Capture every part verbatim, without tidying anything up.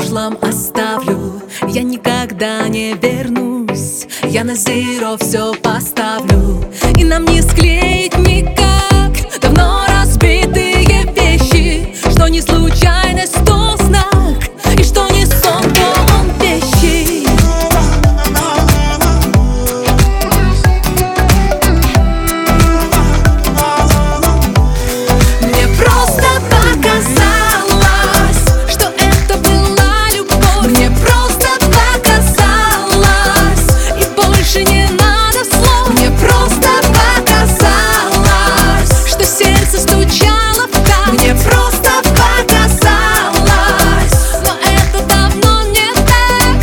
прошлом оставлю. Я никогда не вернусь, я на зеро все поставлю. И нам не склеить никак давно разбитые вещи, что не случайность, то знак, и что не сон, то он вещи. Мне просто показалось, что это была любовь. Мне просто показалось, и больше не надо слов. Мне просто показалось, что сердце стучало в такт. Мне просто показалось, но это давно не так.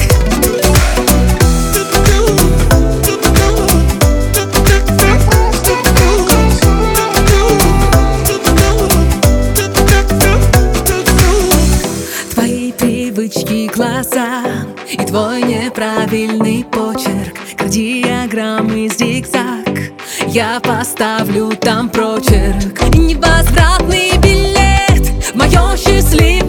Твои привычки, глаза и твой неправильный почерк, кардиограммы зигзаг, я поставлю там прочерк. И невозвратный билет в мое счастливое